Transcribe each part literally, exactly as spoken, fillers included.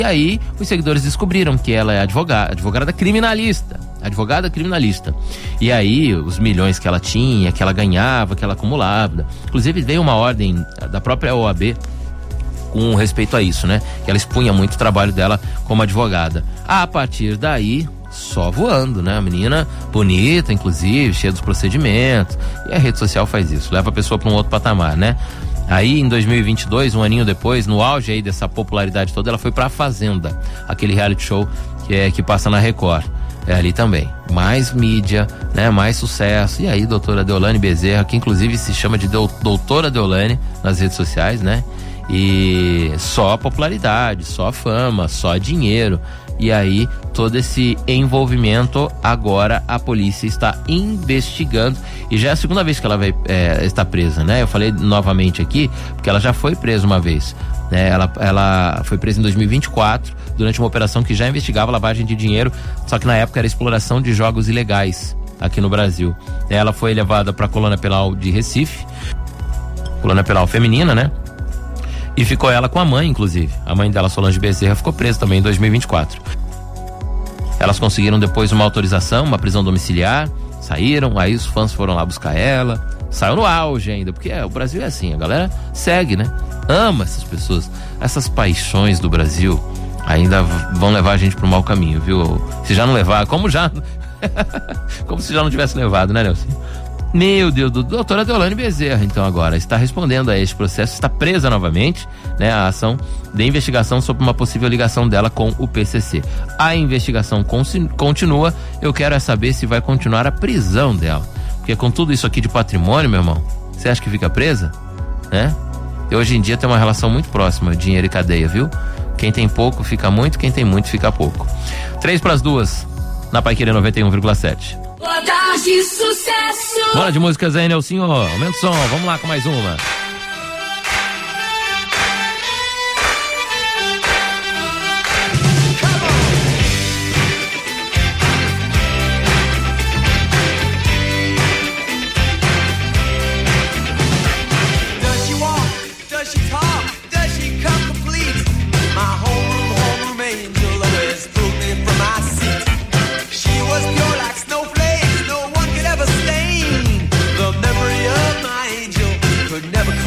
E aí, os seguidores descobriram que ela é advogada, advogada criminalista. Advogada criminalista. E aí, os milhões que ela tinha, que ela ganhava, que ela acumulava. Inclusive, veio uma ordem da própria O A B com respeito a isso, né? Que ela expunha muito o trabalho dela como advogada. A partir daí, só voando, né? A menina bonita, inclusive, cheia dos procedimentos. E a rede social faz isso, leva a pessoa para um outro patamar, né? Aí, em dois mil e vinte e dois, um aninho depois, no auge aí dessa popularidade toda, ela foi pra Fazenda, aquele reality show que, é, que passa na Record. É ali também. Mais mídia, né? Mais sucesso. E aí, doutora Deolane Bezerra, que inclusive se chama de doutora Deolane nas redes sociais, né? E só popularidade, só fama, só dinheiro. E aí, todo esse envolvimento, agora a polícia está investigando. E já é a segunda vez que ela vai é, estar presa, né? Eu falei novamente aqui, porque ela já foi presa uma vez. Né? Ela, ela foi presa em dois mil e vinte e quatro, durante uma operação que já investigava lavagem de dinheiro, só que na época era exploração de jogos ilegais aqui no Brasil. Ela foi levada para a Colônia Penal de Recife, Colônia Penal feminina, né? E ficou ela com a mãe, inclusive. A mãe dela, Solange Bezerra, ficou presa também em dois mil e vinte e quatro. Elas conseguiram depois uma autorização, uma prisão domiciliar, saíram, aí os fãs foram lá buscar ela, saiu no auge ainda, porque é, o Brasil é assim, a galera segue, né? Ama essas pessoas, essas paixões do Brasil ainda vão levar a gente pro mau caminho, viu? Se já não levar, como já... como se já não tivesse levado, né, Nelson? Meu Deus, do doutora Deolane Bezerra, então agora está respondendo a este processo, está presa novamente, né, a ação de investigação sobre uma possível ligação dela com o P C C. A investigação continua, eu quero é saber se vai continuar a prisão dela, porque com tudo isso aqui de patrimônio, meu irmão, você acha que fica presa? Né? E hoje em dia tem uma relação muito próxima, dinheiro e cadeia, viu? Quem tem pouco fica muito, quem tem muito fica pouco. Três para as duas, na Paiquerê noventa e um vírgula sete. De sucesso. Bora de músicas aí, Nelsinho. Aumenta o som, vamos lá com mais uma. Never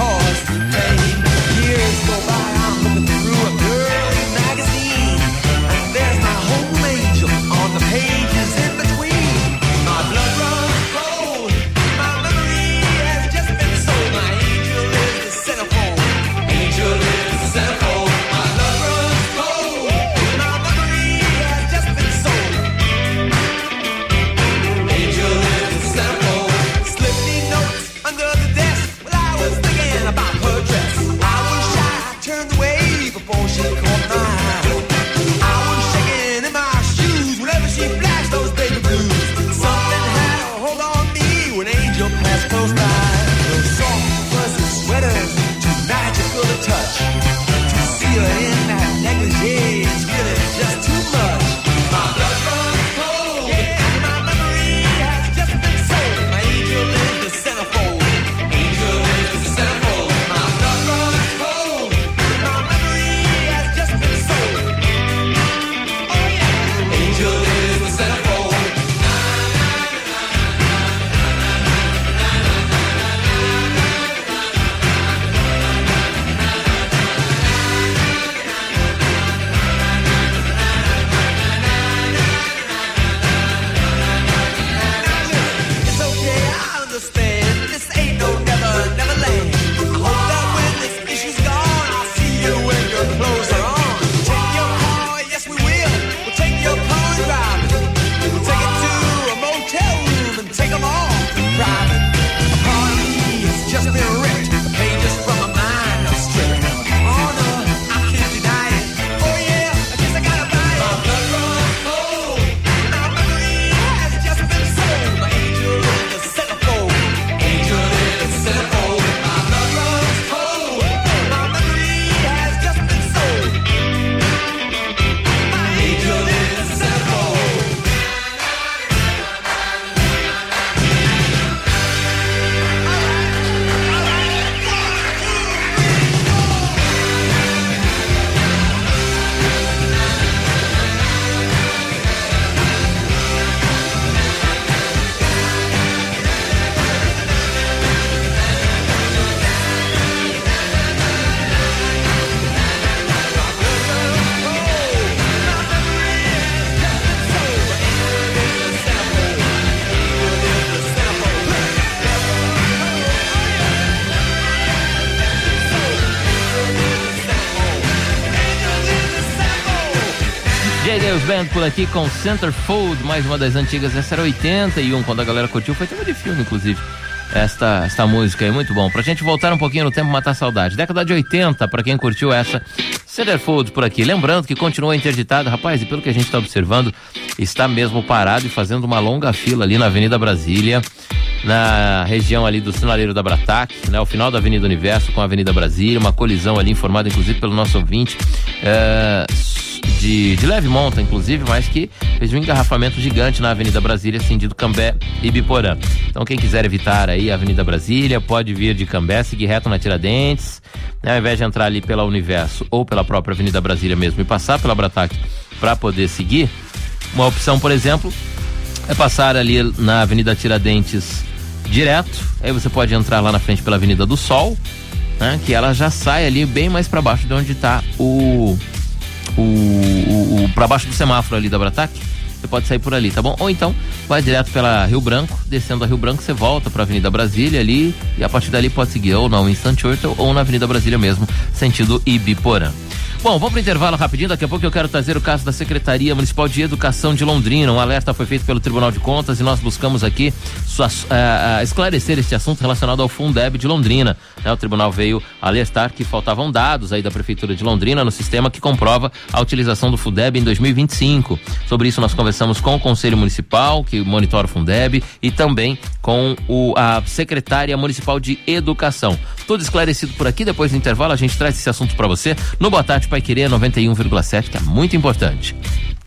J Dale's Band por aqui com Centerfold, mais uma das antigas. Essa era oitenta e um, quando a galera curtiu, foi tema de filme, inclusive. Esta, esta música aí, muito bom. Pra gente voltar um pouquinho no tempo, matar a saudade. Década de oitenta, pra quem curtiu essa, Centerfold por aqui. Lembrando que continua interditado, rapaz, e pelo que a gente tá observando, está mesmo parado e fazendo uma longa fila ali na Avenida Brasília, na região ali do sinaleiro da Bratac, né? O final da Avenida Universo com a Avenida Brasília, uma colisão ali informada, inclusive, pelo nosso ouvinte, é... De, de leve monta, inclusive, mas que fez um engarrafamento gigante na Avenida Brasília, sentido Cambé e Biporã. Então, quem quiser evitar aí a Avenida Brasília, pode vir de Cambé, seguir reto na Tiradentes, né? Ao invés de entrar ali pela Universo ou pela própria Avenida Brasília mesmo e passar pela Bratac para poder seguir, uma opção, por exemplo, é passar ali na Avenida Tiradentes direto. Aí você pode entrar lá na frente pela Avenida do Sol, né? Que ela já sai ali bem mais para baixo de onde está o O, o, o para baixo do semáforo ali da Bratac. Você pode sair por ali, tá bom? Ou então vai direto pela Rio Branco, descendo a Rio Branco você volta pra Avenida Brasília ali, e a partir dali pode seguir ou na Winston Churchill ou na Avenida Brasília mesmo, sentido Ibiporã. Bom, vamos pro intervalo rapidinho, daqui a pouco eu quero trazer o caso da Secretaria Municipal de Educação de Londrina. Um alerta foi feito pelo Tribunal de Contas e nós buscamos aqui sua, uh, uh, esclarecer este assunto relacionado ao Fundeb de Londrina. Né? O tribunal veio alertar que faltavam dados aí da Prefeitura de Londrina no sistema que comprova a utilização do Fundeb em dois mil e vinte e cinco. Sobre isso nós conversamos com o Conselho Municipal, que monitora o Fundeb, e também com o, a Secretária Municipal de Educação. Tudo esclarecido por aqui. Depois do intervalo a gente traz esse assunto para você no Boa Tarde Paiquerê noventa e um vírgula sete, que é muito importante.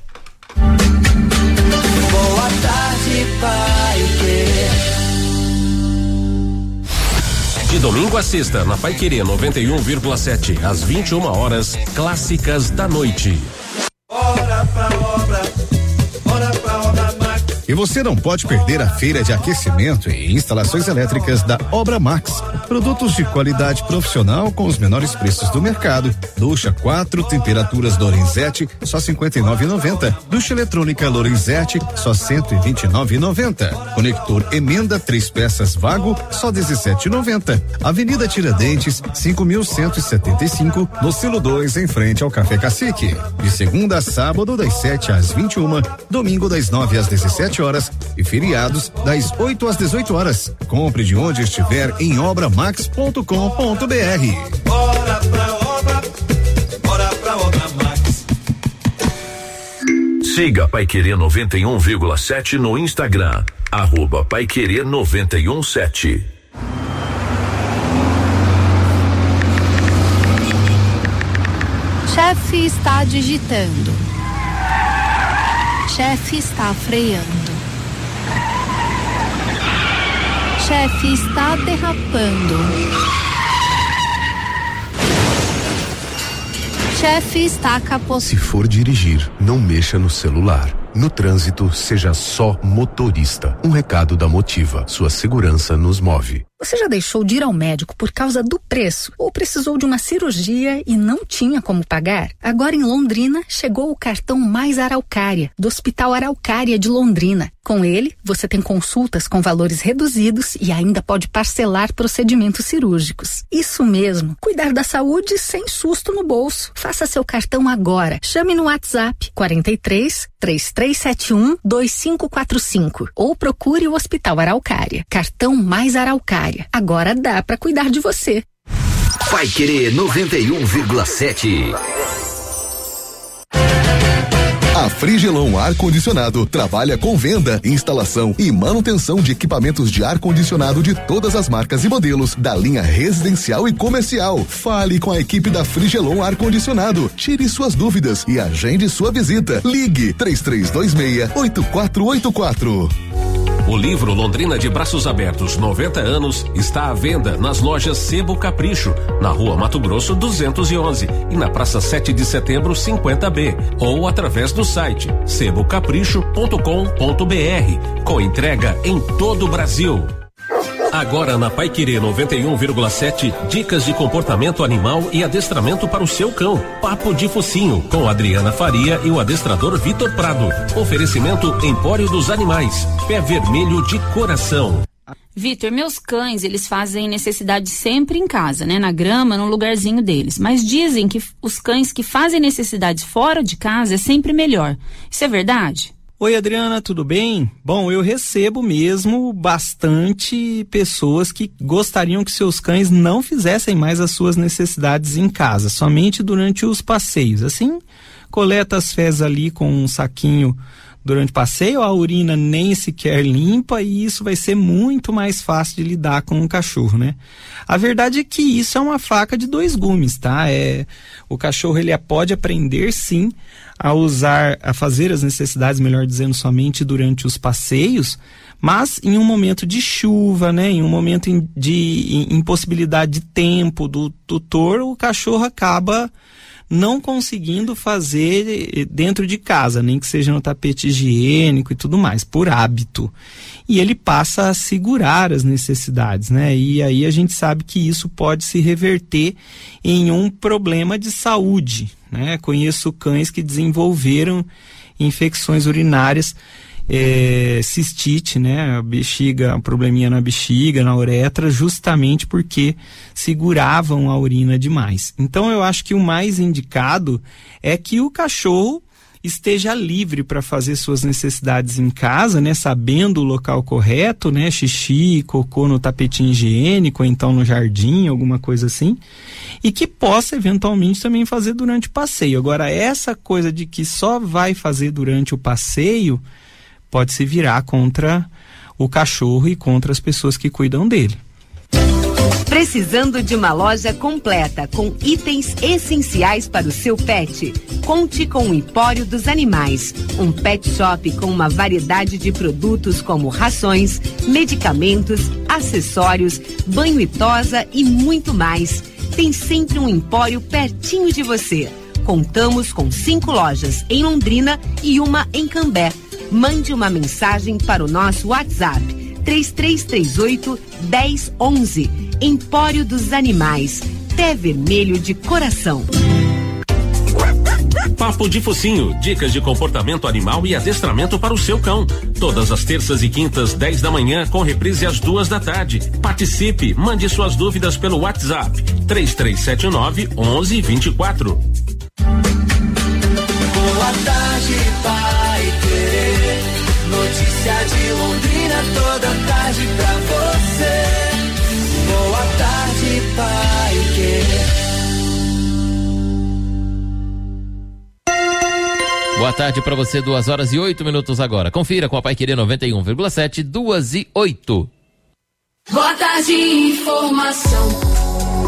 Boa tarde, Paiquerê. De domingo a sexta, na Paiquerê noventa e um vírgula sete, às vinte e uma horas, clássicas da noite. Bora pra obra, bora pra obra Max. E você não pode perder a feira de aquecimento e instalações elétricas da Obra Max. Produtos de qualidade profissional com os menores preços do mercado. Ducha quatro temperaturas Lorenzetti, só cinquenta e nove reais e noventa centavos. Ducha eletrônica Lorenzetti, só cento e vinte e nove reais e noventa centavos. Conector Emenda três peças Vago, só dezessete reais e noventa centavos. Avenida Tiradentes, cinco mil cento e setenta e cinco, no Silo dois, em frente ao Café Cacique. De segunda a sábado, das sete às vinte e uma, domingo das nove às dezessete horas e feriados das oito às dezoito horas. Compre de onde estiver em obra max ponto com ponto br. Bora pra obra, bora pra obra Max. Siga Paiquerê noventa e um vírgula sete no Instagram, arroba Paiquerê noventa e um sete. Chefe está digitando. Chefe está freando. Chefe está derrapando. Chefe está capotando. Se for dirigir, não mexa no celular. No trânsito, seja só motorista. Um recado da Motiva. Sua segurança nos move. Você já deixou de ir ao médico por causa do preço ou precisou de uma cirurgia e não tinha como pagar? Agora em Londrina chegou o cartão Mais Araucária, do Hospital Araucária de Londrina. Com ele, você tem consultas com valores reduzidos e ainda pode parcelar procedimentos cirúrgicos. Isso mesmo, cuidar da saúde sem susto no bolso. Faça seu cartão agora. Chame no WhatsApp quarenta e três, três três sete um, dois cinco quatro cinco ou procure o Hospital Araucária. Cartão Mais Araucária. Agora dá pra cuidar de você. Paiquerê noventa e um vírgula sete. A Frigelon Ar-Condicionado trabalha com venda, instalação e manutenção de equipamentos de ar-condicionado de todas as marcas e modelos da linha residencial e comercial. Fale com a equipe da Frigelon Ar-Condicionado. Tire suas dúvidas e agende sua visita. Ligue três três dois seis, oito quatro oito quatro. O livro Londrina de Braços Abertos noventa anos está à venda nas lojas Sebo Capricho, na Rua Mato Grosso duzentos e onze e na Praça sete de Setembro cinquenta B, ou através do site sebo capricho ponto com ponto br, com entrega em todo o Brasil. Agora na Paiquerê noventa e um vírgula sete, dicas de comportamento animal e adestramento para o seu cão. Papo de Focinho, com Adriana Faria e o adestrador Vitor Prado. Oferecimento Empório dos Animais, Pé Vermelho de Coração. Vitor, meus cães, eles fazem necessidade sempre em casa, né? Na grama, no lugarzinho deles. Mas dizem que os cães que fazem necessidades fora de casa é sempre melhor. Isso é verdade? Oi, Adriana, tudo bem? Bom, eu recebo mesmo bastante pessoas que gostariam que seus cães não fizessem mais as suas necessidades em casa, somente durante os passeios. Assim, coleta as fezes ali com um saquinho durante o passeio, a urina nem sequer limpa e isso vai ser muito mais fácil de lidar com um cachorro, né? A verdade é que isso é uma faca de dois gumes, tá? É, o cachorro, ele pode aprender sim a usar, a fazer as necessidades, melhor dizendo, somente durante os passeios, mas em um momento de chuva, né? Em um momento de impossibilidade de tempo do tutor, o cachorro acaba não conseguindo fazer dentro de casa, nem que seja no tapete higiênico e tudo mais, por hábito. E ele passa a segurar as necessidades, né? E aí a gente sabe que isso pode se reverter em um problema de saúde, né? Conheço cães que desenvolveram infecções urinárias, É, cistite, né, a bexiga, um probleminha na bexiga, na uretra, justamente porque seguravam a urina demais. Então eu acho que o mais indicado é que o cachorro esteja livre para fazer suas necessidades em casa, né, sabendo o local correto, né, xixi, cocô no tapetinho higiênico, ou então no jardim, alguma coisa assim, e que possa eventualmente também fazer durante o passeio. Agora, essa coisa de que só vai fazer durante o passeio pode se virar contra o cachorro e contra as pessoas que cuidam dele. Precisando de uma loja completa com itens essenciais para o seu pet? Conte com o Empório dos Animais, um pet shop com uma variedade de produtos como rações, medicamentos, acessórios, banho e tosa e muito mais. Tem sempre um empório pertinho de você. Contamos com cinco lojas em Londrina e uma em Cambé. Mande uma mensagem para o nosso WhatsApp três três três oito, um zero um um. Empório dos Animais, pé vermelho de coração. Papo de Focinho, dicas de comportamento animal e adestramento para o seu cão. Todas as terças e quintas, dez da manhã, com reprise às duas da tarde. Participe, mande suas dúvidas pelo WhatsApp três três sete nove, um um dois quatro. Boa tarde, Pai Querer. Notícia de Londrina toda tarde pra você. Boa tarde, Pai Querer. Boa tarde para você, duas horas e oito minutos agora. Confira com a Paiquerê noventa e um vírgula sete, duas e oito. Boa tarde, informação.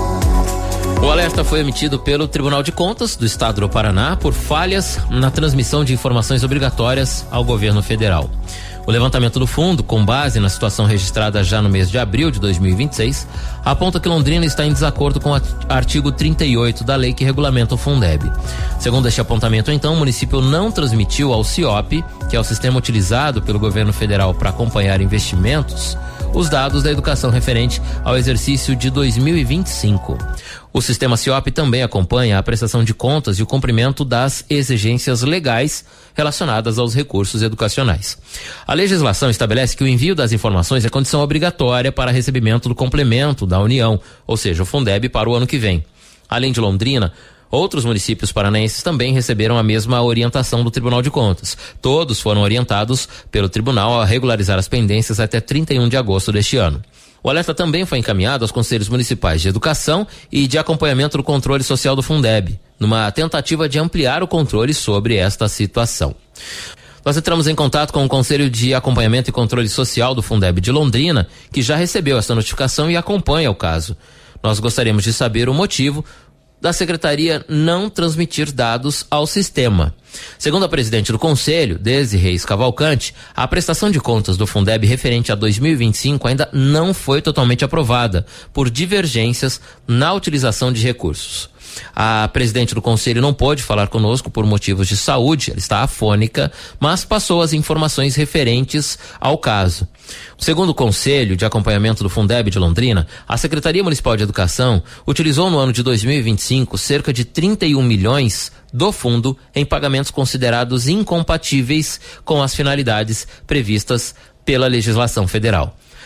O alerta foi emitido pelo Tribunal de Contas do Estado do Paraná por falhas na transmissão de informações obrigatórias ao governo federal. O levantamento do fundo, com base na situação registrada já no mês de abril de dois mil e vinte e seis, aponta que Londrina está em desacordo com o artigo trinta e oito da lei que regulamenta o Fundeb. Segundo este apontamento, então, o município não transmitiu ao CIOP, que é o sistema utilizado pelo governo federal para acompanhar investimentos, os dados da educação referente ao exercício de dois mil e vinte e cinco. O sistema CIOP também acompanha a prestação de contas e o cumprimento das exigências legais relacionadas aos recursos educacionais. A legislação estabelece que o envio das informações é condição obrigatória para recebimento do complemento da União, ou seja, o Fundeb, para o ano que vem. Além de Londrina, outros municípios paranaenses também receberam a mesma orientação do Tribunal de Contas. Todos foram orientados pelo tribunal a regularizar as pendências até trinta e um de agosto deste ano. O alerta também foi encaminhado aos Conselhos Municipais de Educação e de Acompanhamento do Controle Social do Fundeb, numa tentativa de ampliar o controle sobre esta situação. Nós entramos em contato com o Conselho de Acompanhamento e Controle Social do Fundeb de Londrina, que já recebeu essa notificação e acompanha o caso. Nós gostaríamos de saber o motivo da Secretaria não transmitir dados ao sistema. Segundo a presidente do Conselho, Desi Reis Cavalcante, a prestação de contas do Fundeb referente a dois mil e vinte e cinco ainda não foi totalmente aprovada, por divergências na utilização de recursos. A presidente do Conselho não pôde falar conosco por motivos de saúde, ela está afônica, mas passou as informações referentes ao caso. Segundo o Conselho de Acompanhamento do Fundeb de Londrina, a Secretaria Municipal de Educação utilizou no ano de dois mil e vinte e cinco cerca de trinta e um milhões do fundo em pagamentos considerados incompatíveis com as finalidades previstas pela legislação federal.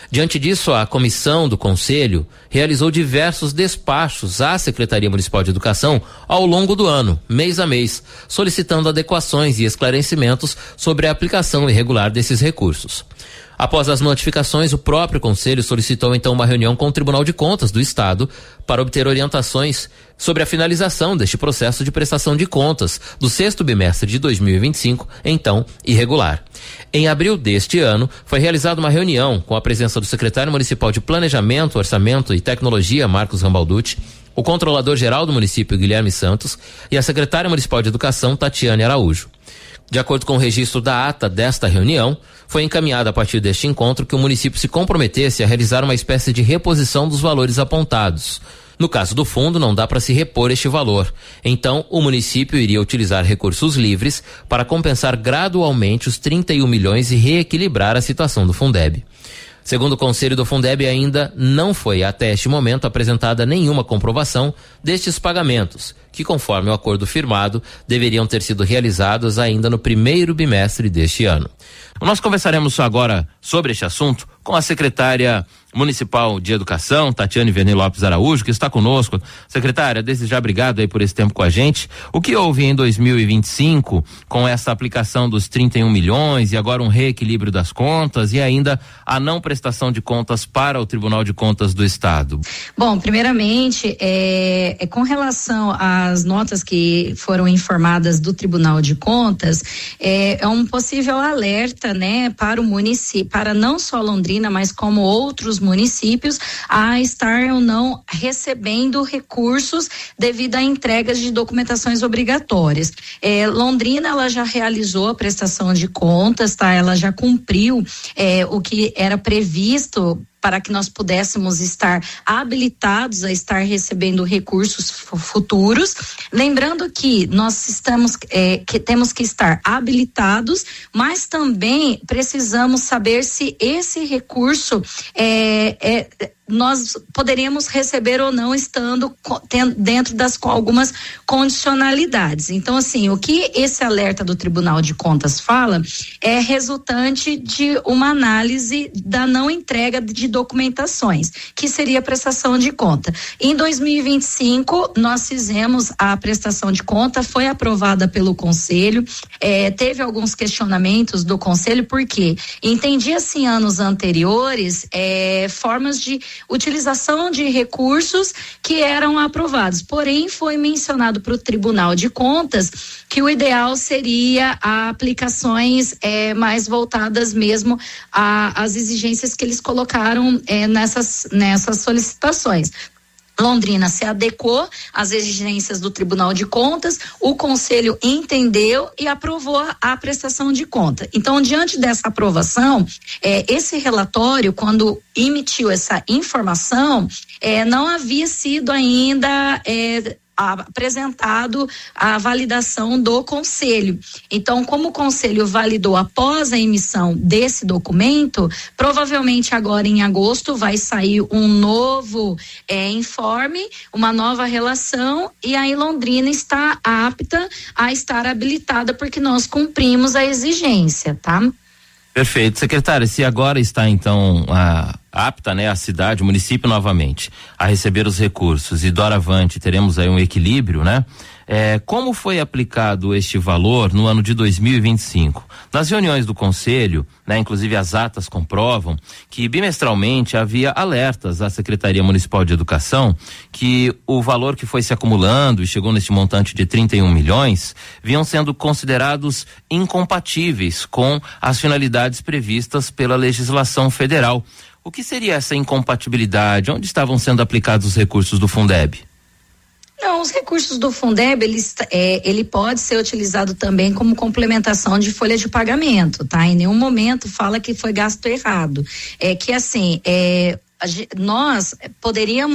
Diante disso, a comissão do Conselho realizou diversos despachos à Secretaria Municipal de Educação ao longo do ano, mês a mês, solicitando adequações e esclarecimentos sobre a aplicação irregular desses recursos. Após as notificações, o próprio Conselho solicitou então uma reunião com o Tribunal de Contas do Estado para obter orientações sobre a finalização deste processo de prestação de contas do sexto bimestre de dois mil e vinte e cinco, então irregular. Em abril deste ano, foi realizada uma reunião com a presença do secretário municipal de Planejamento, Orçamento e Tecnologia, Marcos Rambalducci, o controlador-geral do município, Guilherme Santos, e a secretária municipal de Educação, Tatiane Araújo. De acordo com o registro da ata desta reunião, foi encaminhado a partir deste encontro que o município se comprometesse a realizar uma espécie de reposição dos valores apontados. No caso do fundo, não dá para se repor este valor. Então, o município iria utilizar recursos livres para compensar gradualmente os trinta e um milhões e reequilibrar a situação do Fundeb. Segundo o Conselho do Fundeb, ainda não foi até este momento apresentada nenhuma comprovação destes pagamentos, que, conforme o acordo firmado, deveriam ter sido realizados ainda no primeiro bimestre deste ano. Nós conversaremos agora sobre este assunto com a secretária municipal de Educação, Tatiane Vernet Lopes Araújo, que está conosco. Secretária, desde já obrigado aí por esse tempo com a gente. O que houve em dois mil e vinte e cinco com essa aplicação dos trinta e um milhões e agora um reequilíbrio das contas e ainda a não prestação de contas para o Tribunal de Contas do Estado? Bom, primeiramente, é, é com relação às notas que foram informadas do Tribunal de Contas, é, é um possível alerta, né, para o município, para não só Londrina, mas como outros municípios, a estar ou não recebendo recursos devido a entregas de documentações obrigatórias. É, Londrina, ela já realizou a prestação de contas, tá? Ela já cumpriu é, o que era previsto para que nós pudéssemos estar habilitados a estar recebendo recursos futuros. Lembrando que nós estamos, é, que temos que estar habilitados, mas também precisamos saber se esse recurso é, é nós poderíamos receber ou não estando dentro das com algumas condicionalidades. Então, assim, o que esse alerta do Tribunal de Contas fala é resultante de uma análise da não entrega de documentações, que seria a prestação de conta. Em dois mil e vinte e cinco, nós fizemos a prestação de conta, foi aprovada pelo Conselho, é, teve alguns questionamentos do Conselho, porque entendia-se em anos anteriores é, formas de utilização de recursos que eram aprovados, porém foi mencionado para o Tribunal de Contas que o ideal seria a aplicações é, mais voltadas mesmo às exigências que eles colocaram é, nessas, nessas solicitações. Londrina se adequou às exigências do Tribunal de Contas, o Conselho entendeu e aprovou a prestação de conta. Então, diante dessa aprovação, eh, esse relatório, quando emitiu essa informação, eh, não havia sido ainda eh, apresentado a validação do Conselho. Então, como o Conselho validou após a emissão desse documento, provavelmente agora em agosto vai sair um novo é, informe, uma nova relação, e aí Londrina está apta a estar habilitada porque nós cumprimos a exigência, tá? Perfeito. Secretária, se agora está então a, apta, né, a cidade, o município novamente a receber os recursos e doravante teremos aí um equilíbrio, né? É, como foi aplicado este valor no ano de dois mil e vinte e cinco? Nas reuniões do Conselho, né, inclusive as atas comprovam que bimestralmente havia alertas à Secretaria Municipal de Educação que o valor que foi se acumulando e chegou neste montante de trinta e um milhões vinham sendo considerados incompatíveis com as finalidades previstas pela legislação federal. O que seria essa incompatibilidade? Onde estavam sendo aplicados os recursos do Fundeb? Não, os recursos do Fundeb, ele, é, ele pode ser utilizado também como complementação de folha de pagamento, tá? Em nenhum momento fala que foi gasto errado. É que assim, é, nós poderíamos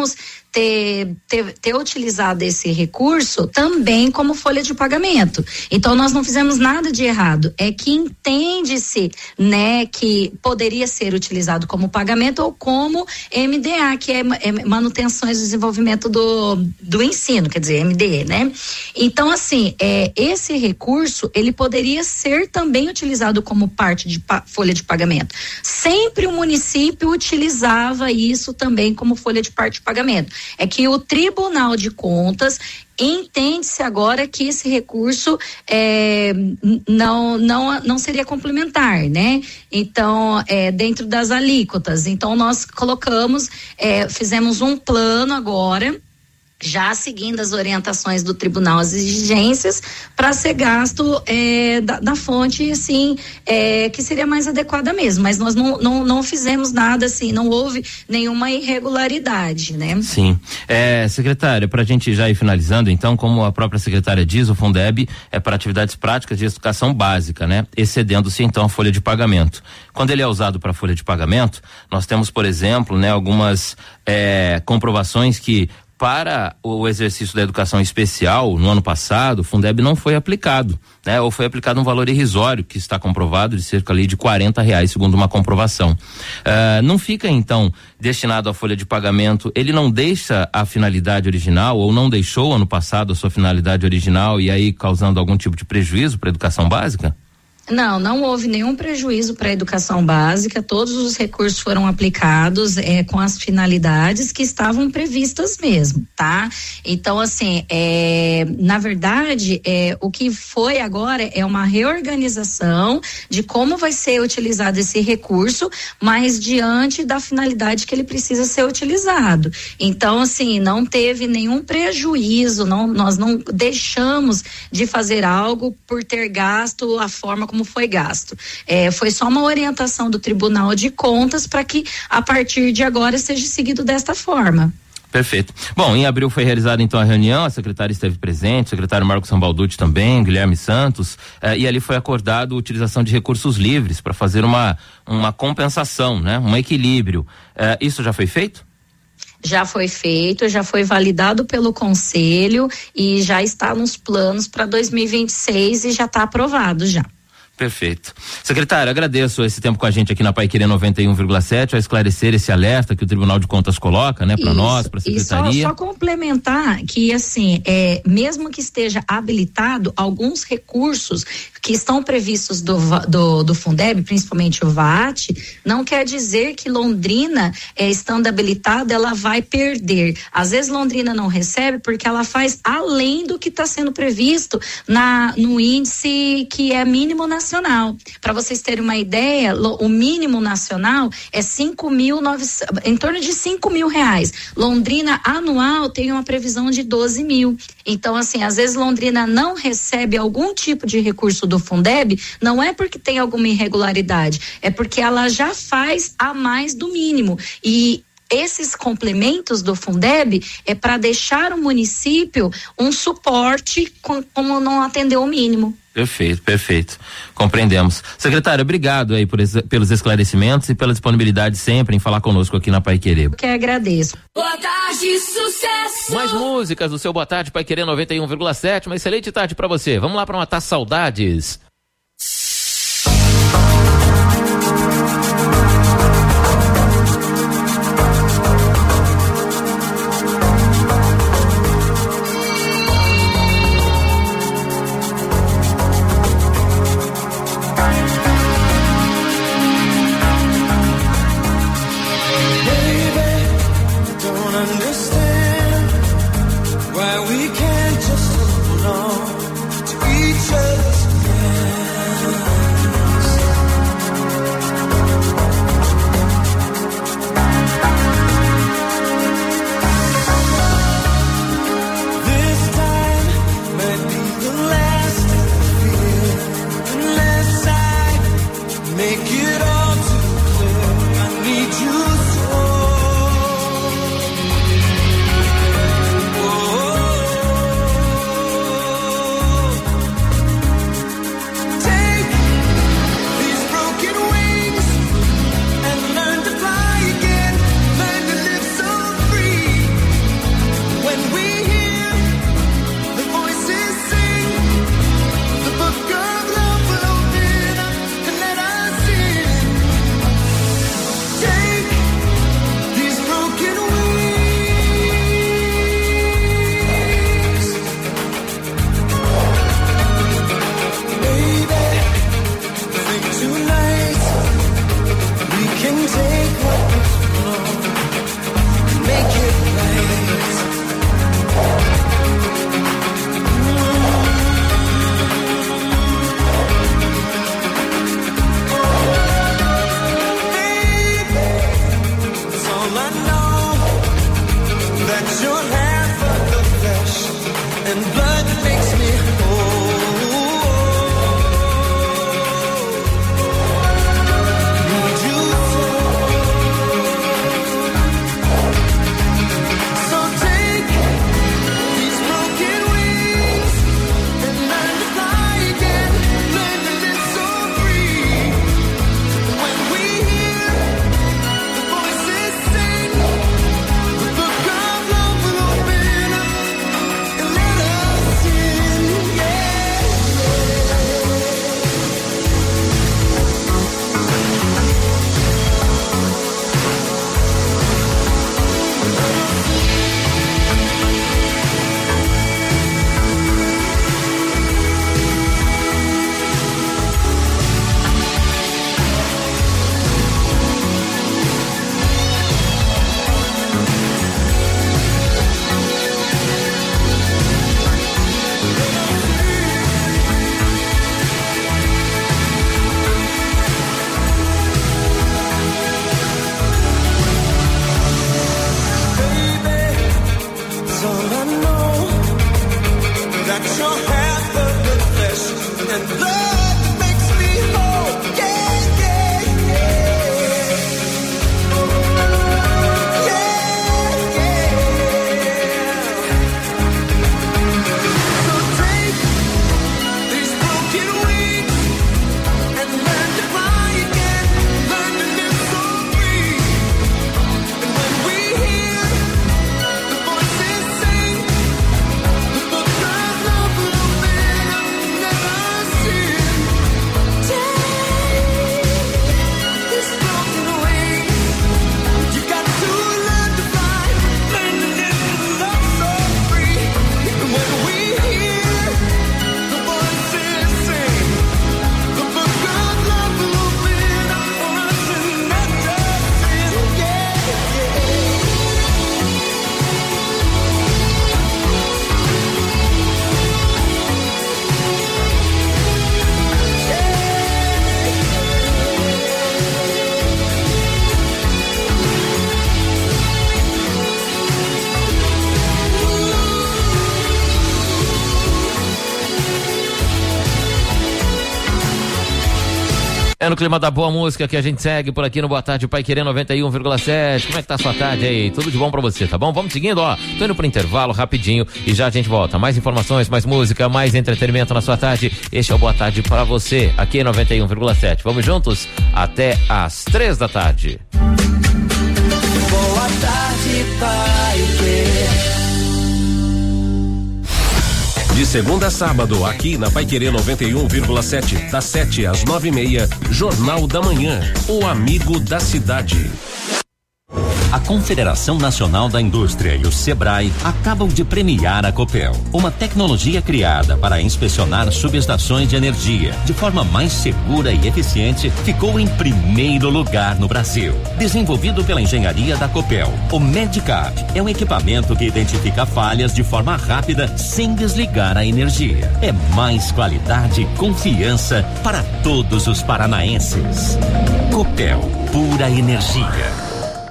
ter, ter, ter utilizado esse recurso também como folha de pagamento. Então nós não fizemos nada de errado, é que entende-se, né, que poderia ser utilizado como pagamento ou como M D A, que é, é manutenções e desenvolvimento do, do ensino, quer dizer, M D E, né? Então assim, é, esse recurso, ele poderia ser também utilizado como parte de pa, folha de pagamento. Sempre o município utilizava isso também como folha de parte de pagamento. É que o Tribunal de Contas entende-se agora que esse recurso é, não, não, não seria complementar, né? Então, é, dentro das alíquotas. Então, nós colocamos, é, fizemos um plano agora, já seguindo as orientações do tribunal, as exigências, para ser gasto é, da, da fonte, assim, é, que seria mais adequada mesmo, mas nós não, não, não fizemos nada, assim, não houve nenhuma irregularidade, né? Sim. É, secretária, para a gente já ir finalizando, então, como a própria secretária diz, o Fundeb é para atividades práticas de educação básica, né? Excedendo-se, então, a folha de pagamento. Quando ele é usado para folha de pagamento, nós temos, por exemplo, né, algumas é, comprovações que para o exercício da educação especial, no ano passado, o Fundeb não foi aplicado, né? Ou foi aplicado um valor irrisório, que está comprovado, de cerca ali de quarenta reais, segundo uma comprovação. Uh, não fica, então, destinado à folha de pagamento, ele não deixa a finalidade original, ou não deixou ano passado a sua finalidade original, e aí causando algum tipo de prejuízo para a educação básica? Não, não houve nenhum prejuízo para a educação básica, todos os recursos foram aplicados é, com as finalidades que estavam previstas mesmo, tá? Então, assim, é, na verdade, é, o que foi agora é uma reorganização de como vai ser utilizado esse recurso, mas diante da finalidade que ele precisa ser utilizado. Então, assim, não teve nenhum prejuízo, não, nós não deixamos de fazer algo por ter gasto a forma como foi gasto. É, foi só uma orientação do Tribunal de Contas para que a partir de agora seja seguido desta forma. Perfeito. Bom, em abril foi realizada então a reunião, a secretária esteve presente, o secretário Marcos Sambalducci também, Guilherme Santos, eh, e ali foi acordado a utilização de recursos livres para fazer uma, uma compensação, né? Um equilíbrio. Eh, isso já foi feito? Já foi feito, já foi validado pelo Conselho e já está nos planos para dois mil e vinte e seis e já está aprovado já. Perfeito. Secretário, agradeço esse tempo com a gente aqui na Paiquerê noventa e um vírgula sete, a esclarecer esse alerta que o Tribunal de Contas coloca, né, para nós, para a secretaria. E só, só complementar que, assim, é, mesmo que esteja habilitado, alguns recursos que estão previstos do, do, do Fundeb, principalmente o V A T, não quer dizer que Londrina, é, estando habilitada, ela vai perder. Às vezes Londrina não recebe porque ela faz além do que está sendo previsto na, no índice que é mínimo nacional. Para vocês terem uma ideia, o mínimo nacional é cinco mil, em torno de cinco mil reais. Londrina anual tem uma previsão de doze mil. Então, assim, às vezes Londrina não recebe algum tipo de recurso do Fundeb, não é porque tem alguma irregularidade, é porque ela já faz a mais do mínimo. E esses complementos do Fundeb é para deixar o município um suporte com, como não atendeu o mínimo. Perfeito, perfeito. Compreendemos. Secretário, obrigado aí por esse, pelos esclarecimentos e pela disponibilidade sempre em falar conosco aqui na Paiquerê. Eu que agradeço. Boa tarde, sucesso! Mais músicas do seu Boa Tarde Paiquerê noventa e um vírgula sete, uma excelente tarde pra você. Vamos lá pra matar saudades. Why we can't just hold on to each other's hand. É no clima da boa música que a gente segue por aqui no Boa Tarde Pai Querer noventa e um vírgula sete. Como é que tá a sua tarde aí? Tudo de bom pra você, tá bom? Vamos seguindo, ó. Tô indo pro intervalo rapidinho e já a gente volta. Mais informações, mais música, mais entretenimento na sua tarde. Este é o Boa Tarde pra você, aqui em noventa e um vírgula sete. Vamos juntos até às três da tarde. Boa tarde, Pai Querer. De segunda a sábado, aqui na Paiquerê noventa e um vírgula sete, das sete às nove e meia, Jornal da Manhã, o amigo da cidade. A Confederação Nacional da Indústria e o Sebrae acabam de premiar a Copel, uma tecnologia criada para inspecionar subestações de energia de forma mais segura e eficiente, ficou em primeiro lugar no Brasil. Desenvolvido pela engenharia da Copel, o Medicap é um equipamento que identifica falhas de forma rápida sem desligar a energia. É mais qualidade e confiança para todos os paranaenses. Copel, pura energia.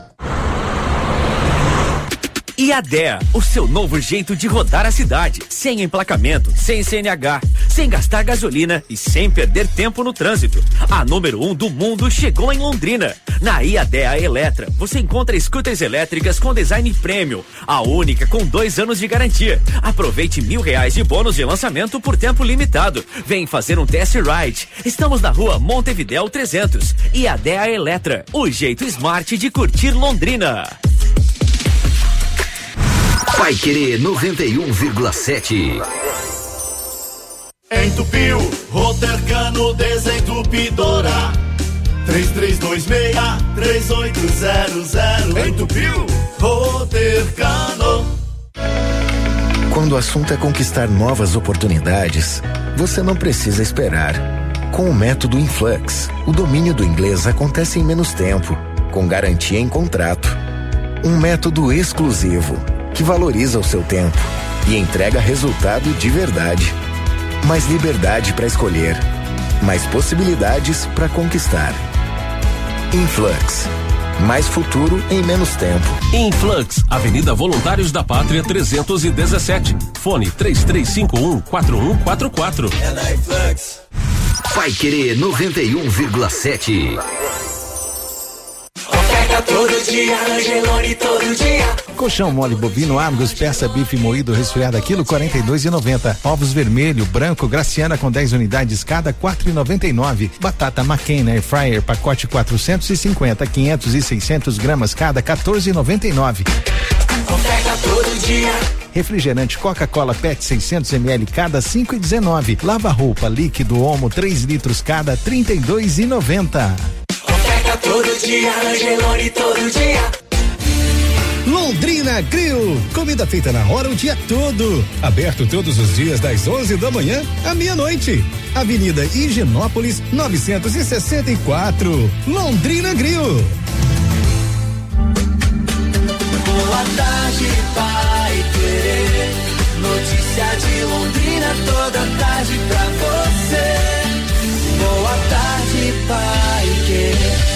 E a D E A, o seu novo jeito de rodar a cidade, sem emplacamento, sem C N H, sem gastar gasolina e sem perder tempo no trânsito. A número um do mundo chegou em Londrina. Na I A D E A Eletra, você encontra scooters elétricas com design premium, a única com dois anos de garantia. Aproveite mil reais de bônus de lançamento por tempo limitado. Vem fazer um test ride. Estamos na rua Montevidéu trezentos. I A D E A Eletra, o jeito smart de curtir Londrina. Pai Querer noventa e um vírgula sete. Entupiu, Rotercano Desentupidora. três três dois seis, três oito zero zero. Entupiu, Rotercano. Quando o assunto é conquistar novas oportunidades, você não precisa esperar. Com o método Influx, o domínio do inglês acontece em menos tempo, com garantia em contrato. Um método exclusivo que valoriza o seu tempo e entrega resultado de verdade. Mais liberdade para escolher, mais possibilidades para conquistar. Influx, mais futuro em menos tempo. Influx, Avenida Voluntários da Pátria trezentos e dezessete. Fone três três cinco um, quatro um quatro quatro. É da Influx. Pai Querer noventa e um vírgula sete. Oferta todo dia, Angelone todo dia. Colchão mole bovino Argos, peça bife moído resfriado a quilo quarenta e dois e noventa. Ovos vermelho, branco, Graciana com dez unidades cada quatro e noventa e nove. Batata McCain Air Fryer pacote quatrocentos e cinquenta, quinhentos e seiscentos gramas cada quatorze e noventa e nove. Oferta todo dia. Refrigerante Coca-Cola Pet seiscentos mililitros cada cinco e dezenove. Lava roupa líquido Omo três litros cada trinta e dois e noventa. Oferta todo dia, Angelone todo dia. Londrina Grill, comida feita na hora o dia todo. Aberto todos os dias das onze da manhã à meia-noite. Avenida Higienópolis novecentos e sessenta e quatro. Londrina Grill. Boa tarde, Pai Querer. Notícia de Londrina toda tarde pra você. Boa tarde, Pai Querer.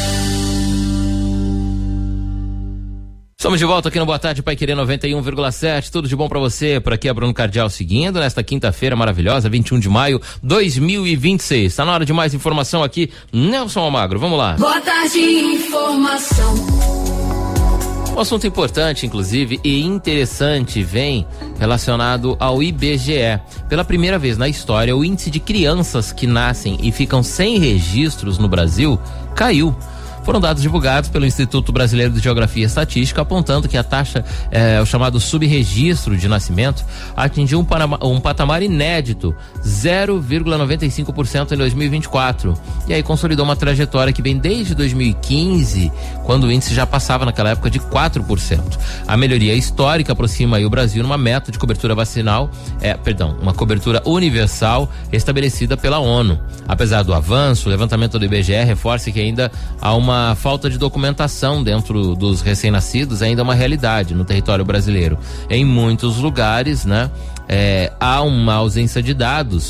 Estamos de volta aqui no Boa Tarde Pai Querer noventa e um vírgula sete, tudo de bom pra você, por aqui é Bruno Cardial seguindo, nesta quinta-feira maravilhosa, vinte e um de maio de dois mil e vinte e seis, tá na hora de mais informação aqui, Nelson Almagro, vamos lá. Boa tarde, informação. Um assunto importante, inclusive, e interessante vem relacionado ao I B G E. Pela primeira vez na história, o índice de crianças que nascem e ficam sem registros no Brasil caiu. Foram dados divulgados pelo Instituto Brasileiro de Geografia e Estatística, apontando que a taxa, é, o chamado subregistro de nascimento, atingiu um, panama, um patamar inédito, zero vírgula noventa e cinco por cento em dois mil e vinte e quatro. E aí consolidou uma trajetória que vem desde dois mil e quinze, quando o índice já passava naquela época de quatro por cento. A melhoria histórica aproxima aí o Brasil numa meta de cobertura vacinal, é, perdão, uma cobertura universal estabelecida pela ONU. Apesar do avanço, o levantamento do I B G E reforça que ainda há uma Uma falta de documentação dentro dos recém-nascidos, ainda é uma realidade no território brasileiro. Em muitos lugares, né, é, há uma ausência de dados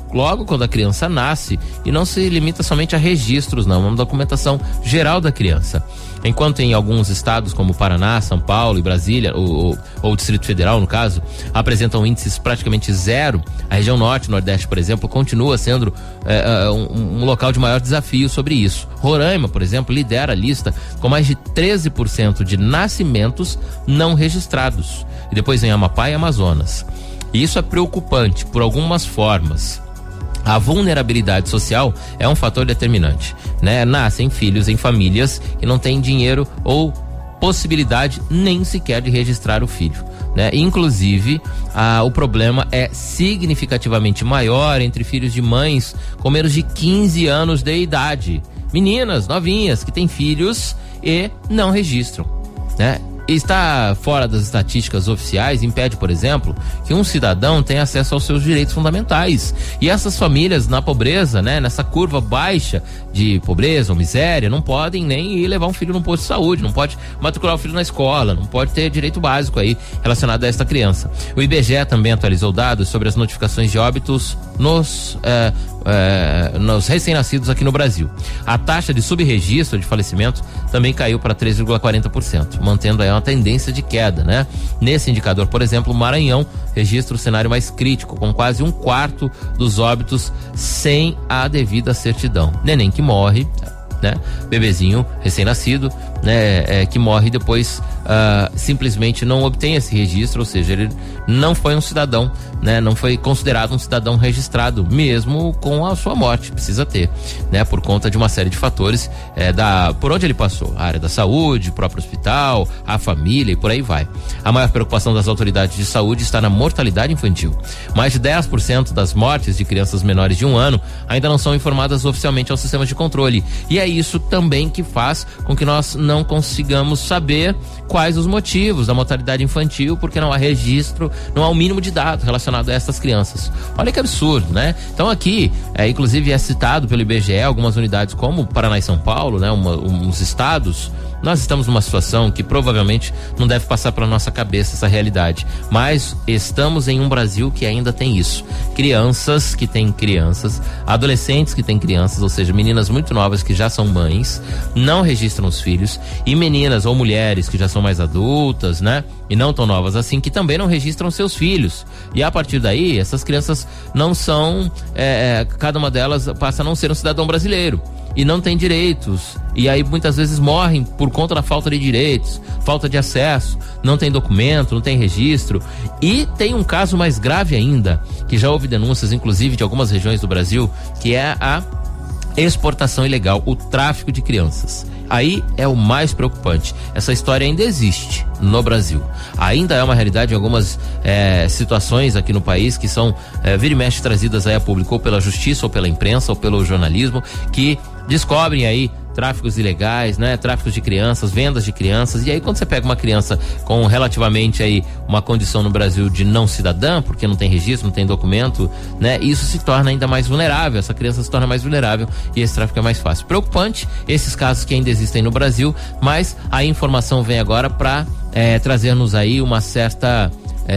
logo quando a criança nasce, e não se limita somente a registros, não, é uma documentação geral da criança. Enquanto em alguns estados como Paraná, São Paulo e Brasília, ou, ou o Distrito Federal, no caso, apresentam índices praticamente zero, a região norte e nordeste, por exemplo, continua sendo é, um, um local de maior desafio sobre isso. Roraima, por exemplo, lidera a lista com mais de treze por cento de nascimentos não registrados. E depois vem Amapá e Amazonas. E isso é preocupante por algumas formas. A vulnerabilidade social é um fator determinante, né? Nascem filhos em famílias que não têm dinheiro ou possibilidade nem sequer de registrar o filho, né? Inclusive, ah, o problema é significativamente maior entre filhos de mães com menos de quinze anos de idade. Meninas novinhas que têm filhos e não registram, né? Estar fora das estatísticas oficiais impede, por exemplo, que um cidadão tenha acesso aos seus direitos fundamentais. E essas famílias na pobreza, né, nessa curva baixa de pobreza ou miséria, não podem nem ir levar um filho num posto de saúde, não pode matricular o filho na escola, não pode ter direito básico aí relacionado a esta criança. O I B G E também atualizou dados sobre as notificações de óbitos nos eh, eh, nos recém-nascidos aqui no Brasil. A taxa de subregistro de falecimento também caiu para três vírgula quarenta por cento, mantendo aí uma tendência de queda, né? Nesse indicador, por exemplo, o Maranhão registra o cenário mais crítico, com quase um quarto dos óbitos sem a devida certidão. Neném que morre, né? Bebezinho recém-nascido, né? É, que morre e depois uh, simplesmente não obtém esse registro, ou seja, ele não foi um cidadão, né? Não foi considerado um cidadão registrado, mesmo com a sua morte, precisa ter, né? Por conta de uma série de fatores, é, da, por onde ele passou, a área da saúde, o próprio hospital, a família e por aí vai. A maior preocupação das autoridades de saúde está na mortalidade infantil. Mais de dez por cento das mortes de crianças menores de um ano ainda não são informadas oficialmente aos sistemas de controle, e é isso também que faz com que nós não consigamos saber quais os motivos da mortalidade infantil, porque não há registro, não há o mínimo de dados relacionado a essas crianças. Olha que absurdo, né? Então aqui, é, inclusive é citado pelo I B G E algumas unidades como Paraná e São Paulo, né? Uma, uns estados. Nós estamos numa situação que provavelmente não deve passar pela nossa cabeça essa realidade, mas estamos em um Brasil que ainda tem isso. Crianças que têm crianças, adolescentes que têm crianças, ou seja, meninas muito novas que já são mães, não registram os filhos, e meninas ou mulheres que já são mais adultas, né? E não tão novas assim, que também não registram seus filhos. E a partir daí, essas crianças não são, é, cada uma delas passa a não ser um cidadão brasileiro. E não tem direitos, e aí muitas vezes morrem por conta da falta de direitos, falta de acesso, não tem documento, não tem registro. E tem um caso mais grave ainda, que já houve denúncias inclusive de algumas regiões do Brasil, que é a exportação ilegal, o tráfico de crianças. Aí é o mais preocupante. Essa história ainda existe no Brasil. Ainda é uma realidade em algumas é, situações aqui no país que são é, vira e mexe trazidas aí a público, ou pela justiça, ou pela imprensa, ou pelo jornalismo, que descobrem aí tráficos ilegais, né? Tráficos de crianças, vendas de crianças. E aí quando você pega uma criança com relativamente aí uma condição no Brasil de não cidadã, porque não tem registro, não tem documento, né? Isso se torna ainda mais vulnerável, essa criança se torna mais vulnerável e esse tráfico é mais fácil. Preocupante esses casos que ainda existem no Brasil, mas a informação vem agora para é, trazer-nos aí uma certa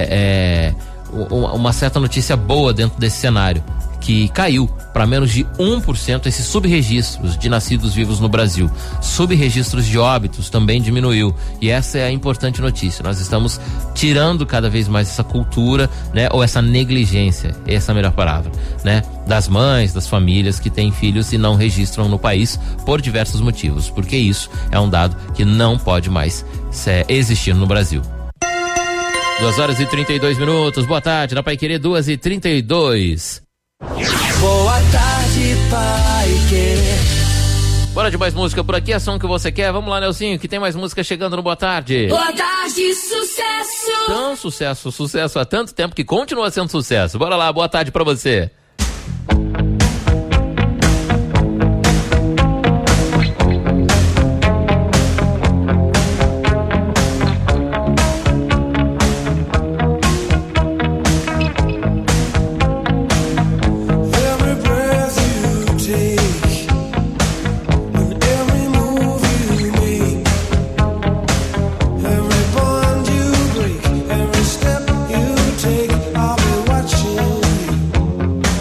é, é, uma certa notícia boa dentro desse cenário, que caiu para menos de um por cento esses subregistros de nascidos vivos no Brasil. Subregistros de óbitos também diminuiu. E essa é a importante notícia. Nós estamos tirando cada vez mais essa cultura, né? Ou essa negligência, essa é a melhor palavra, né? Das mães, das famílias que têm filhos e não registram no país por diversos motivos. Porque isso é um dado que não pode mais é, existir no Brasil. duas horas e trinta e dois minutos. Boa tarde, na Paiquerê, duas e trinta e dois. Boa tarde, Paiquerê. Bora de mais música por aqui, a som que você quer. Vamos lá, Nelsinho, que tem mais música chegando no Boa Tarde. Boa tarde, sucesso. Tão sucesso, sucesso há tanto tempo que continua sendo sucesso. Bora lá, boa tarde pra você. Every step you take, I'll be watching you.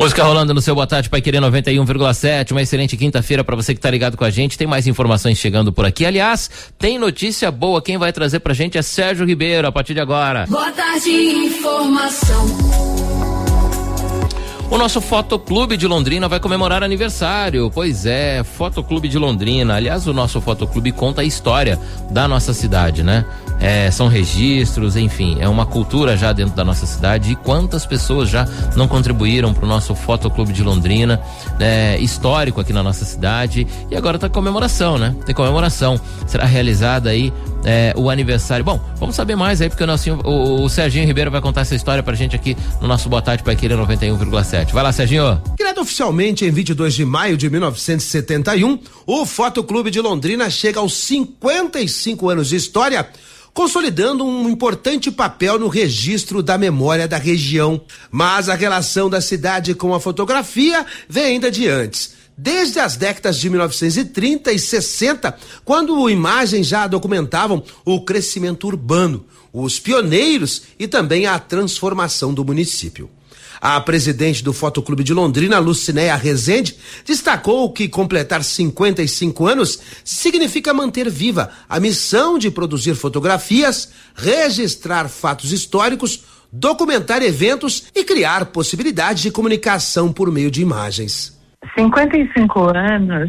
Música rolando no seu Boa Tarde Paiquerê noventa e um vírgula sete, uma excelente quinta-feira para você que tá ligado com a gente. Tem mais informações chegando por aqui. Aliás, tem notícia boa. Quem vai trazer pra gente é Sérgio Ribeiro a partir de agora. Boa Tarde Informação. O nosso Fotoclube de Londrina vai comemorar aniversário. Pois é, Fotoclube de Londrina. Aliás, o nosso Fotoclube conta a história da nossa cidade, né? É, são registros, enfim, é uma cultura já dentro da nossa cidade. E quantas pessoas já não contribuíram para o nosso Fotoclube de Londrina, né? Histórico aqui na nossa cidade. E agora tá comemoração, né? Tem comemoração. Será realizada aí é, o aniversário. Bom, vamos saber mais aí, porque o, nosso, o, o Serginho Ribeiro vai contar essa história pra gente aqui no nosso Boa Tarde Paiquerê noventa e um vírgula sete. Vai lá, Serginho. Criado oficialmente em vinte e dois de maio de mil novecentos e setenta e um, o Fotoclube de Londrina chega aos cinquenta e cinco anos de história, consolidando um importante papel no registro da memória da região. Mas a relação da cidade com a fotografia vem ainda de antes. Desde as décadas de mil novecentos e trinta e sessenta, quando imagens já documentavam o crescimento urbano, os pioneiros e também a transformação do município. A presidente do Fotoclube de Londrina, Lucinéia Rezende, destacou que completar cinquenta e cinco anos significa manter viva a missão de produzir fotografias, registrar fatos históricos, documentar eventos e criar possibilidades de comunicação por meio de imagens. cinquenta e cinco anos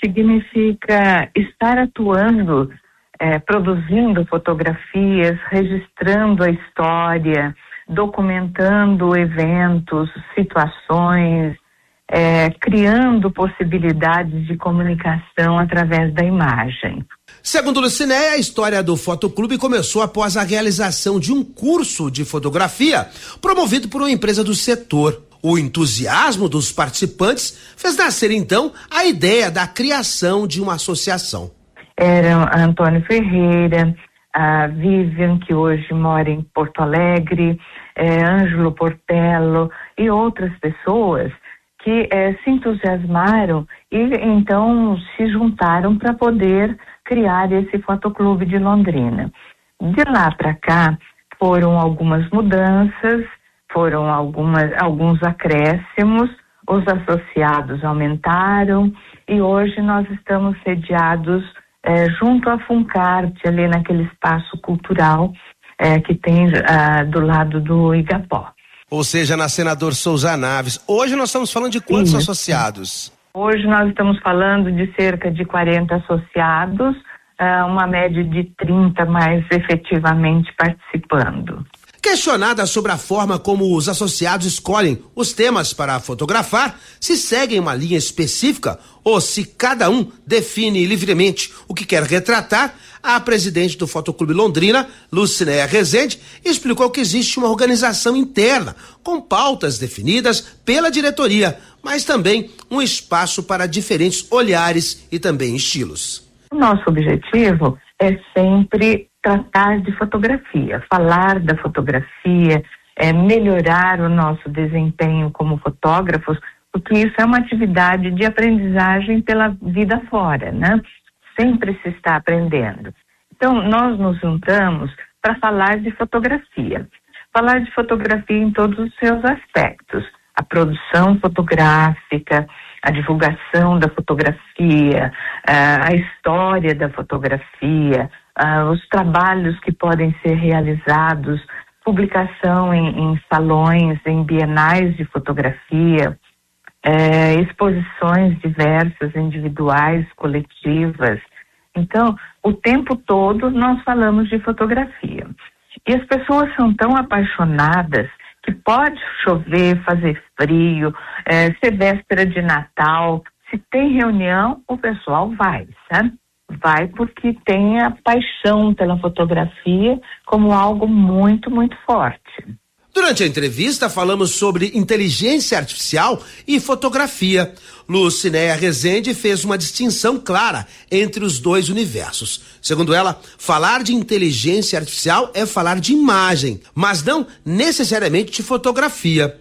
significa estar atuando, eh, produzindo fotografias, registrando a história, documentando eventos, situações, é, criando possibilidades de comunicação através da imagem. Segundo Lucinéia, a história do Fotoclube começou após a realização de um curso de fotografia promovido por uma empresa do setor. O entusiasmo dos participantes fez nascer então a ideia da criação de uma associação. Eram Antônio Ferreira, a Vivian, que hoje mora em Porto Alegre, é, Ângelo Portello e outras pessoas que é, se entusiasmaram e então se juntaram para poder criar esse Fotoclube de Londrina. De lá para cá foram algumas mudanças, foram algumas, alguns acréscimos, os associados aumentaram e hoje nós estamos sediados É, junto à Funcarte, ali naquele espaço cultural é, que tem ah, do lado do Igapó. Ou seja, na Senador Souza Naves. Hoje nós estamos falando de quantos Sim. associados? Hoje nós estamos falando de cerca de quarenta associados, ah, uma média de trinta mais efetivamente participando. Questionada sobre a forma como os associados escolhem os temas para fotografar, se seguem uma linha específica ou se cada um define livremente o que quer retratar, a presidente do Fotoclube Londrina, Lucinéia Rezende, explicou que existe uma organização interna com pautas definidas pela diretoria, mas também um espaço para diferentes olhares e também estilos. O nosso objetivo é sempre tratar de fotografia, falar da fotografia, é, melhorar o nosso desempenho como fotógrafos, porque isso é uma atividade de aprendizagem pela vida fora, né? Sempre se está aprendendo. Então, nós nos juntamos para falar de fotografia. Falar de fotografia em todos os seus aspectos. A produção fotográfica, a divulgação da fotografia, a história da fotografia, Uh, os trabalhos que podem ser realizados, publicação em, em salões, em bienais de fotografia, eh, exposições diversas, individuais, coletivas. Então, o tempo todo nós falamos de fotografia. E as pessoas são tão apaixonadas que pode chover, fazer frio, eh, ser véspera de Natal, se tem reunião, o pessoal vai, sabe? Vai porque tem a paixão pela fotografia como algo muito, muito forte. Durante a entrevista, falamos sobre inteligência artificial e fotografia. Lucinéia Rezende fez uma distinção clara entre os dois universos. Segundo ela, falar de inteligência artificial é falar de imagem, mas não necessariamente de fotografia.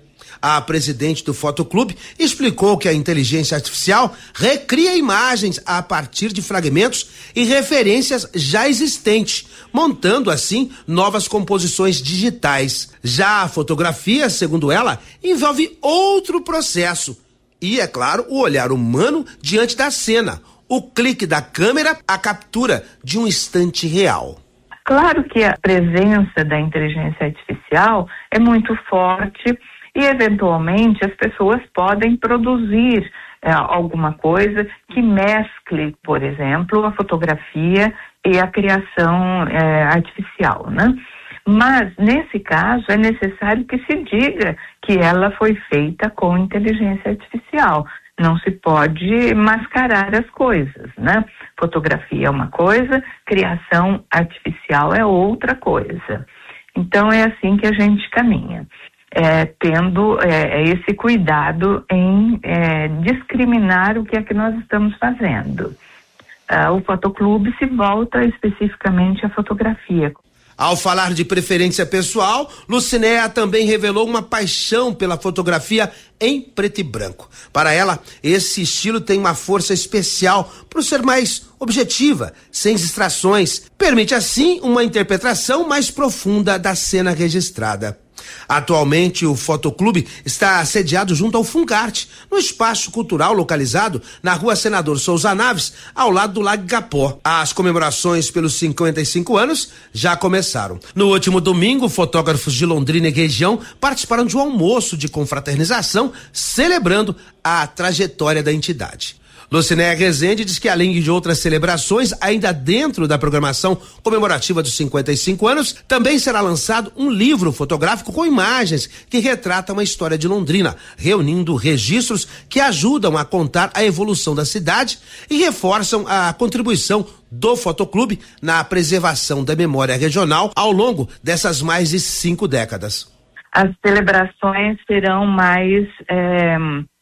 A presidente do Fotoclube explicou que a inteligência artificial recria imagens a partir de fragmentos e referências já existentes, montando assim novas composições digitais. Já a fotografia, segundo ela, envolve outro processo e, é claro, o olhar humano diante da cena, o clique da câmera, a captura de um instante real. Claro que a presença da inteligência artificial é muito forte e, eventualmente, as pessoas podem produzir é, alguma coisa que mescle, por exemplo, a fotografia e a criação é, artificial, né? Mas, nesse caso, é necessário que se diga que ela foi feita com inteligência artificial. Não se pode mascarar as coisas, né? Fotografia é uma coisa, criação artificial é outra coisa. Então é assim que a gente caminha, é, tendo é, esse cuidado em é, discriminar o que é que nós estamos fazendo. Ah, o Fotoclube se volta especificamente à fotografia. Ao falar de preferência pessoal, Lucinéa também revelou uma paixão pela fotografia em preto e branco. Para ela, esse estilo tem uma força especial por ser mais objetiva, sem distrações. Permite, assim, uma interpretação mais profunda da cena registrada. Atualmente, o Fotoclube está sediado junto ao Fungarte, no espaço cultural localizado na Rua Senador Souza Naves, ao lado do Lago Igapó. As comemorações pelos cinquenta e cinco anos já começaram. No último domingo, fotógrafos de Londrina e região participaram de um almoço de confraternização, celebrando a trajetória da entidade. Lucinéa Rezende diz que, além de outras celebrações, ainda dentro da programação comemorativa dos cinquenta e cinco anos, também será lançado um livro fotográfico com imagens que retratam a história de Londrina, reunindo registros que ajudam a contar a evolução da cidade e reforçam a contribuição do Fotoclube na preservação da memória regional ao longo dessas mais de cinco décadas. As celebrações serão mais... É...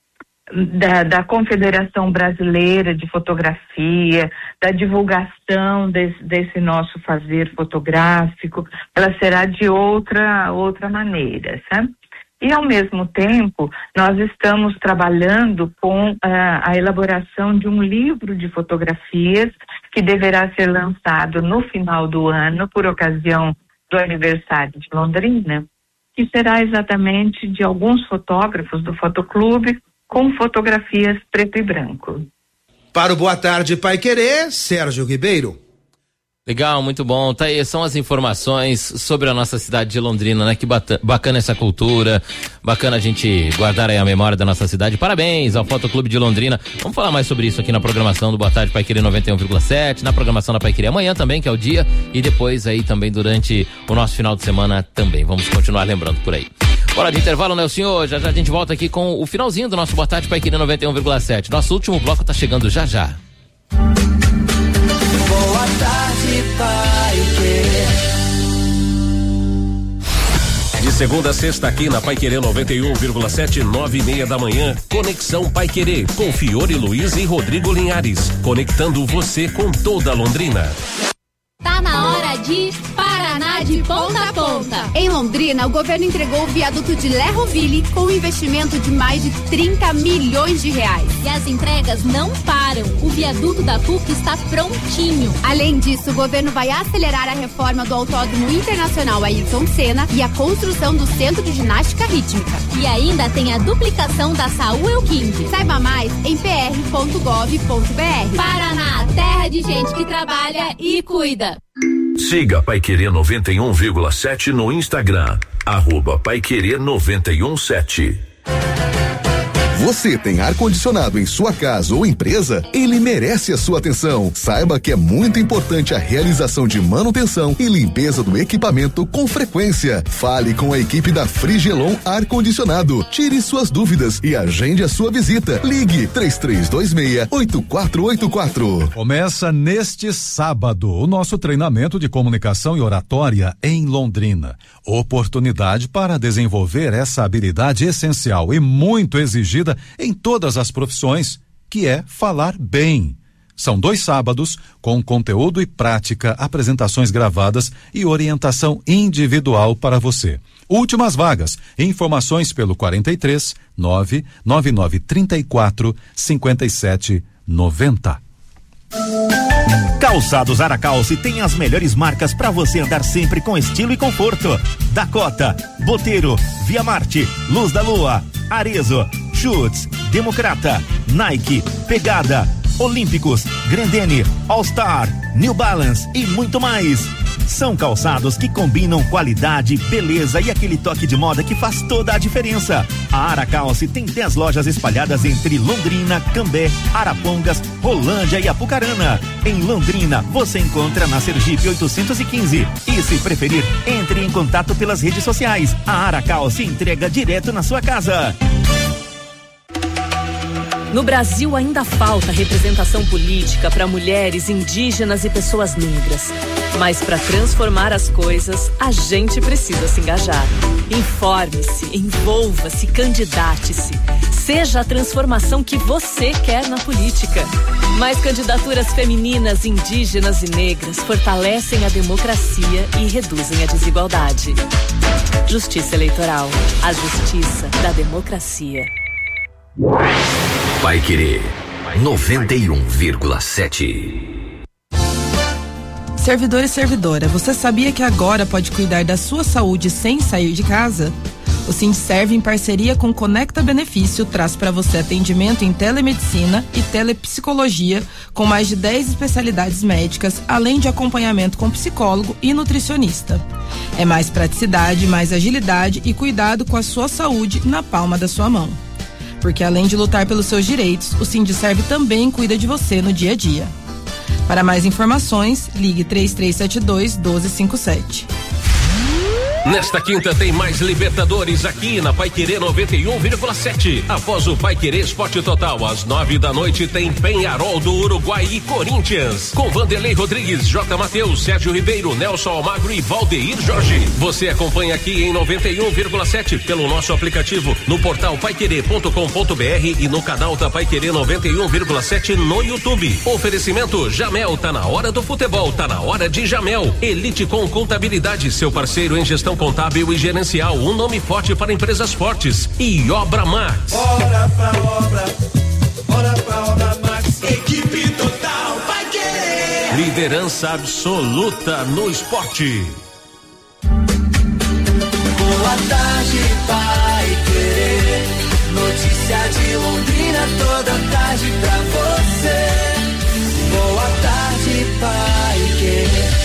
Da, da Confederação Brasileira de Fotografia, da divulgação desse, desse nosso fazer fotográfico, ela será de outra, outra maneira, sabe? E, ao mesmo tempo, nós estamos trabalhando com uh, a elaboração de um livro de fotografias que deverá ser lançado no final do ano, por ocasião do aniversário de Londrina, que será exatamente de alguns fotógrafos do Fotoclube, com fotografias preto e branco. Para o Boa Tarde Pai Querer, Sérgio Ribeiro. Legal, muito bom. Tá aí, são as informações sobre a nossa cidade de Londrina, né? Que bacana essa cultura, bacana a gente guardar aí a memória da nossa cidade. Parabéns ao Fotoclube de Londrina. Vamos falar mais sobre isso aqui na programação do Boa Tarde Pai Querer noventa e um vírgula sete, na programação da Pai Querer amanhã também, que é o dia, e depois aí também durante o nosso final de semana também. Vamos continuar lembrando por aí. Hora de intervalo, né, o senhor? Já já a gente volta aqui com o finalzinho do nosso Boa Tarde Pai Querer noventa e um vírgula sete. Nosso último bloco tá chegando já já. Boa tarde, Pai Querer. De segunda a sexta aqui na Pai Querer noventa e um vírgula sete, nove e meia da manhã, Conexão Pai Querer, com Fiore Luiz e Rodrigo Linhares, conectando você com toda Londrina. Tá na hora de Paraná de ponta a ponta. Em Londrina, o governo entregou o viaduto de Lerroville com um investimento de mais de trinta milhões de reais. E as entregas não param. O viaduto da P U C está prontinho. Além disso, o governo vai acelerar a reforma do Autódromo Internacional Ayrton Senna e a construção do Centro de Ginástica Rítmica. E ainda tem a duplicação da Saúl Euquinde. Saiba mais em p r ponto gov ponto b r. Paraná, terra de gente que trabalha e cuida. Siga Pai Querer noventa e um vírgula sete no Instagram, arroba Pai Querer noventa e um sete. Você tem ar-condicionado em sua casa ou empresa? Ele merece a sua atenção. Saiba que é muito importante a realização de manutenção e limpeza do equipamento com frequência. Fale com a equipe da Frigelon Ar-Condicionado. Tire suas dúvidas e agende a sua visita. Ligue três três dois seis, oito quatro oito quatro. Começa neste sábado o nosso treinamento de comunicação e oratória em Londrina. Oportunidade para desenvolver essa habilidade essencial e muito exigida em todas as profissões, que é falar bem. São dois sábados com conteúdo e prática, apresentações gravadas e orientação individual para você. Últimas vagas. Informações pelo quarenta e três, nove nove nove trinta e quatro, cinquenta e sete, noventa. Calçados Aracalce tem as melhores marcas para você andar sempre com estilo e conforto. Dakota, Boteiro, Via Marte, Luz da Lua, Arezzo, Schutz, Democrata, Nike, Pegada, Olímpicos, Grendene, All Star, New Balance e muito mais. São calçados que combinam qualidade, beleza e aquele toque de moda que faz toda a diferença. A Aracalce tem dez lojas espalhadas entre Londrina, Cambé, Arapongas, Rolândia e Apucarana. Em Londrina, você encontra na Sergipe oitocentos e quinze. E se preferir, entre em contato pelas redes sociais. A Aracalce entrega direto na sua casa. No Brasil ainda falta representação política para mulheres, indígenas e pessoas negras. Mas para transformar as coisas, a gente precisa se engajar. Informe-se, envolva-se, candidate-se. Seja a transformação que você quer na política. Mais candidaturas femininas, indígenas e negras fortalecem a democracia e reduzem a desigualdade. Justiça Eleitoral, a justiça da democracia. Paiquerê noventa e um vírgula sete. Servidor e servidora, você sabia que agora pode cuidar da sua saúde sem sair de casa? O Sindserv, em parceria com Conecta Benefício, traz para você atendimento em telemedicina e telepsicologia com mais de dez especialidades médicas, além de acompanhamento com psicólogo e nutricionista. É mais praticidade, mais agilidade e cuidado com a sua saúde na palma da sua mão. Porque além de lutar pelos seus direitos, o Sindserv também cuida de você no dia a dia. Para mais informações, ligue três três sete dois, um dois cinco sete. Nesta quinta tem mais Libertadores aqui na Paiquerê noventa e um vírgula sete. Após o Paiquerê Esporte Total, às nove da noite tem Penharol do Uruguai e Corinthians. Com Vanderlei Rodrigues, J. Mateus, Sérgio Ribeiro, Nelson Almagro e Valdeir Jorge. Você acompanha aqui em noventa e um vírgula sete pelo nosso aplicativo, no portal paiquerê ponto com ponto br e no canal da Paiquerê noventa e um vírgula sete no YouTube. Oferecimento Jamel, tá na hora do futebol, tá na hora de Jamel. Elite com Contabilidade, seu parceiro em gestão contábil e gerencial, um nome forte para empresas fortes. E Obra Max. Bora pra obra, bora pra Obra Max. Equipe total vai querer. Liderança absoluta no esporte. Boa tarde, vai querer. Notícia de Londrina toda tarde pra você. Boa tarde, vai querer.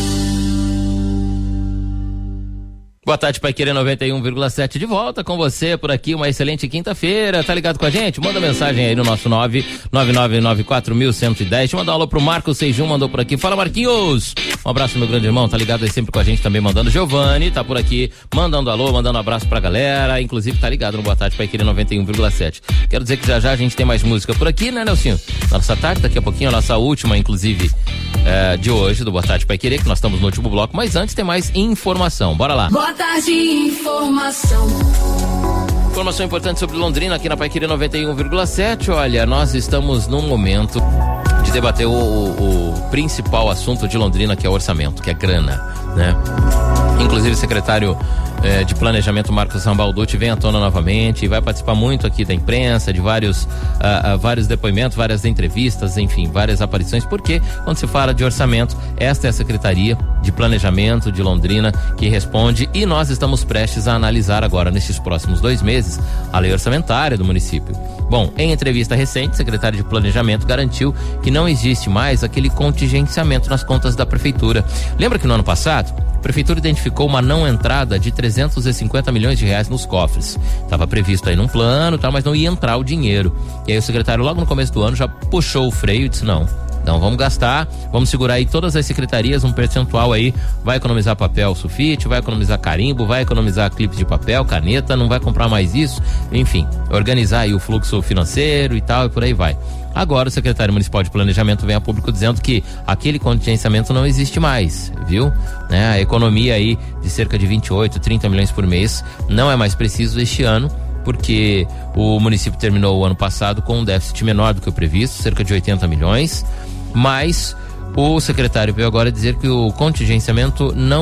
Boa tarde, Paiquerê noventa e um vírgula sete, de volta com você por aqui, uma excelente quinta-feira, tá ligado com a gente? Manda mensagem aí no nosso nove nove nove nove quatro um zero um zero, manda um alô pro Marcos Seijum, mandou por aqui, fala Marquinhos, um abraço meu grande irmão, tá ligado aí sempre com a gente também, mandando Giovanni, tá por aqui, mandando alô, mandando um abraço pra galera, inclusive tá ligado no Boa Tarde Paiquerê noventa e um vírgula sete. Quero dizer que já já a gente tem mais música por aqui, né, Nelsinho? Na nossa tarde, daqui a pouquinho a nossa última, inclusive, é, de hoje, do Boa Tarde Paiquerê, que nós estamos no último bloco, mas antes tem mais informação, bora lá. Boa tarde, informação. Informação importante sobre Londrina aqui na Paiquerê noventa e um vírgula sete. Olha, nós estamos num momento de debater o, o, o principal assunto de Londrina, que é o orçamento, que é grana, né? Inclusive o secretário eh, de Planejamento, Marcos Rambalducci, vem à tona novamente e vai participar muito aqui da imprensa, de vários, ah, ah, vários depoimentos, várias entrevistas, enfim, várias aparições, porque quando se fala de orçamento, esta é a Secretaria de Planejamento de Londrina que responde, e nós estamos prestes a analisar agora, nesses próximos dois meses, a lei orçamentária do município. Bom, em entrevista recente, o secretário de Planejamento garantiu que não existe mais aquele contingenciamento nas contas da prefeitura. Lembra que no ano passado, a prefeitura identificou uma não entrada de trezentos e cinquenta milhões de reais nos cofres. Estava previsto aí num plano, tal, mas não ia entrar o dinheiro. E aí o secretário, logo no começo do ano, já puxou o freio e disse: não, Então vamos gastar, vamos segurar aí todas as secretarias, um percentual aí, vai economizar papel sulfite, vai economizar carimbo, vai economizar clipe de papel, caneta, não vai comprar mais isso, enfim, organizar aí o fluxo financeiro e tal, e por aí vai. Agora o secretário municipal de planejamento vem a público dizendo que aquele contingenciamento não existe mais, viu? Né? A economia aí de cerca de vinte e oito, trinta milhões por mês não é mais preciso este ano, porque o município terminou o ano passado com um déficit menor do que o previsto, cerca de oitenta milhões, mas o secretário veio agora dizer que o contingenciamento não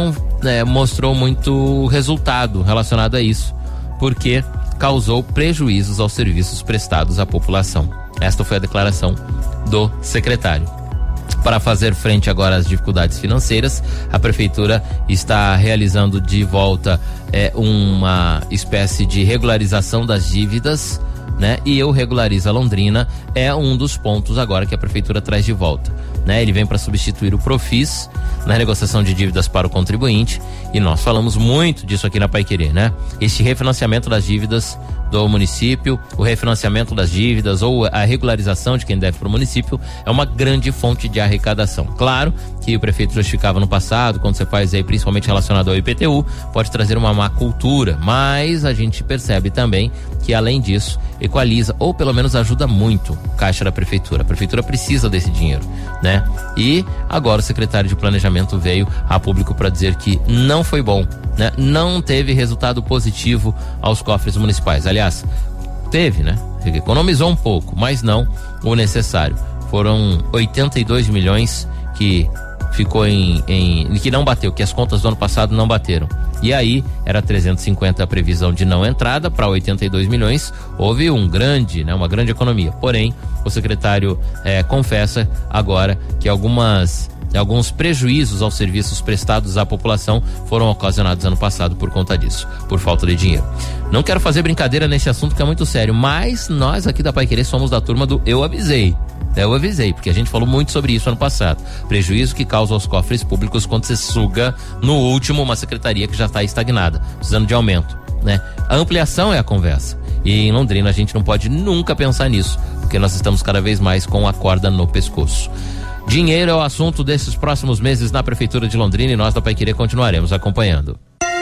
é, mostrou muito resultado relacionado a isso, porque causou prejuízos aos serviços prestados à população. Esta foi a declaração do secretário. Para fazer frente agora às dificuldades financeiras, a prefeitura está realizando de volta é, uma espécie de regularização das dívidas, né? E Eu Regulariza Londrina é um dos pontos agora que a prefeitura traz de volta, né? Ele vem para substituir o Profis na negociação de dívidas para o contribuinte, e nós falamos muito disso aqui na Paiquerê, né? Este refinanciamento das dívidas do município, o refinanciamento das dívidas ou a regularização de quem deve para o município é uma grande fonte de arrecadação. Claro que o prefeito justificava no passado, quando você faz aí principalmente relacionado ao I P T U, pode trazer uma má cultura, mas a gente percebe também que além disso equaliza ou pelo menos ajuda muito o caixa da prefeitura. A prefeitura precisa desse dinheiro, né? E agora o secretário de planejamento veio a público para dizer que não foi bom, né? Não teve resultado positivo aos cofres municipais. Aliás, teve, né? Economizou um pouco, mas não o necessário. Foram oitenta e dois milhões que ficou em, em que não bateu, que as contas do ano passado não bateram. E aí, era trezentos e cinquenta a previsão de não entrada para oitenta e dois milhões. Houve um grande, né, uma grande economia. Porém, o secretário eh, confessa agora que algumas alguns prejuízos aos serviços prestados à população foram ocasionados ano passado por conta disso, por falta de dinheiro. Não quero fazer brincadeira nesse assunto que é muito sério, mas nós aqui da Paiquerê somos da turma do Eu Avisei. Eu avisei, porque a gente falou muito sobre isso ano passado. Prejuízo que causa aos cofres públicos quando você suga no último uma secretaria que já está estagnada, precisando de aumento, né? A ampliação é a conversa. E em Londrina a gente não pode nunca pensar nisso, porque nós estamos cada vez mais com a corda no pescoço. Dinheiro é o assunto desses próximos meses na Prefeitura de Londrina e nós da Paiquerê continuaremos acompanhando.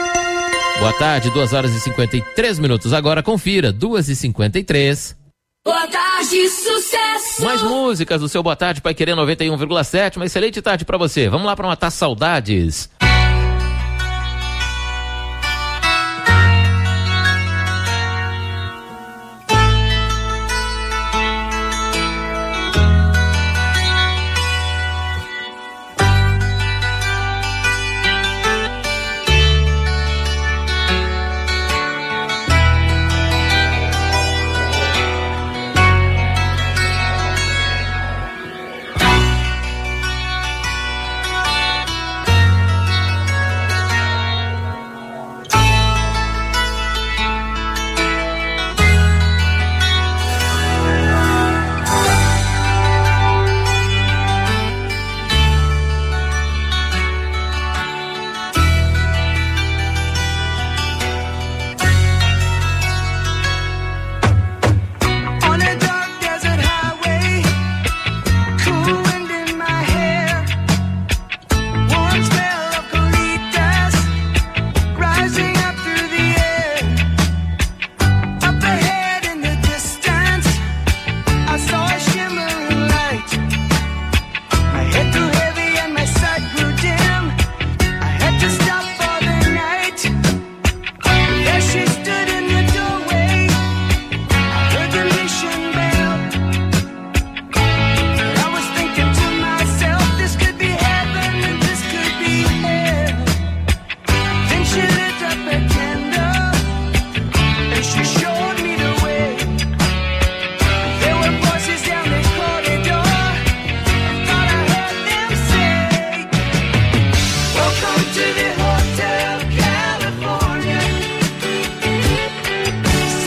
Boa tarde, duas horas e cinquenta e três minutos. Agora confira, duas e cinquenta e três. Boa tarde, sucesso! Mais músicas do seu Boa Tarde Paiquerê noventa e um vírgula sete. Uma excelente tarde pra você. Vamos lá pra matar saudades.